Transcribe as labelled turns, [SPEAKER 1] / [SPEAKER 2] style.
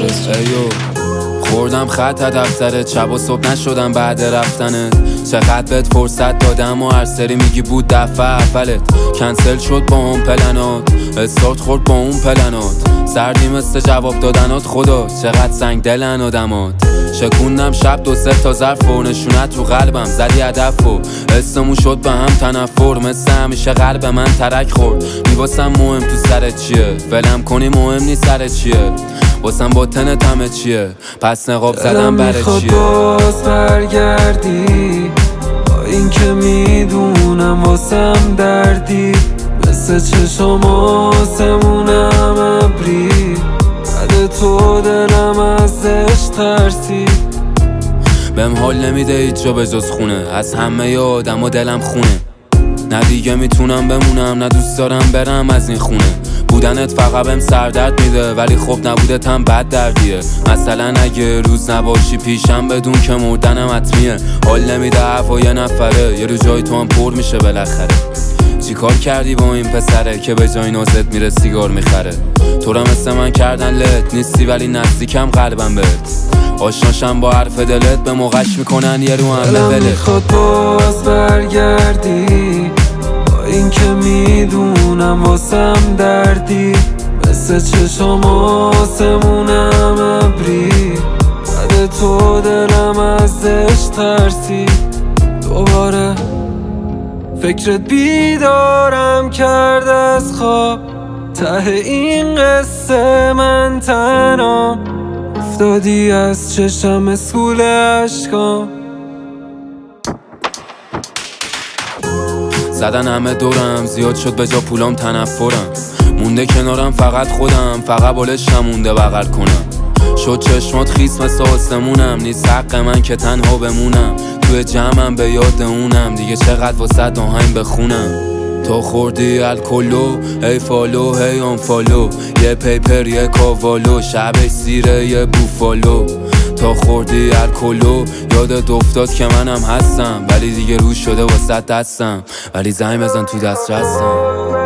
[SPEAKER 1] ایو خوردم خط دفترت، شب و صبح نشدم بعد رفتنت. چقدر بهت فرصت دادم و هر سری میگی بود دفعه اولت. کنسل شد با اون پلنات، استارت خورد با اون پلنات. سردی مثل جواب دادنات، خدا چقدر سنگ دلن آدمات. شکوندم شب 2-3 تا ظرف و نشونت رو قلبم زدی هدف و اسمو شد به هم تنفر. مثل همیشه قلب من ترک خورد. میواسم مهم تو سرت چیه، ولم کنی مهم نی سرت چیه. واسم با تنت همه چیه، پس نقاب زدم برای چیه.
[SPEAKER 2] میخواد باز برگردی با این که میدونم واسم دردی. مثل چشم آسمونم ابری، بعد تو دلم ازش ترسی.
[SPEAKER 1] بهم حال نمیده هیچ جا به جز خونه، از همه آدم و دلم خونه. نه دیگه میتونم بمونم، نه دوست دارم برم از این خونه. بودنت فقط بهم سردرد میده، ولی خب نبودت هم بد دردیه. مثلا اگه روز نباشی پیشم بدون که مردنم حتمیه. حال نمیده هوا یه نفره، یه رو جای تو هم پر میشه بالاخره. چی کار کردی با این پسره که به جای نازت میره سیگار میخره. تو را مثل من کردن لت نیستی ولی نزدیکم قلبم بهت. آشناشم با حرف دلت به موقعش میکنن یه رو هم لولت.
[SPEAKER 2] میخواد باز برگردی با این که میدونم واسم دردی. مثل چشم آسمونم ابری، بعد تو دلم ازش ترسی. دوباره فکرت بیدارم کرد از خواب، ته این قصه من تنها. افتادی از چشم اسکول عشقام.
[SPEAKER 1] زدن همه دورم، زیاد شد به جا پولام تنفرم. مونده کنارم فقط خودم، فقط بالشم مونده بغل کنم. شد چشمات خیس مثل آسمونم، نیست حق من که تنها بمونم. توی جمعم به یاد اونم، دیگه چقدر واسه آهنگ بخونم. تو خوردی الکلو، هی فالو هی آن فالو. یه پیپر یه کاوالو، شب سیره یه بوفالو. تا خوردی الکلو یادت افتاد که منم هستم، ولی دیگه روش شده واسه دستم. ولی زنگ بزن تو دسترسم.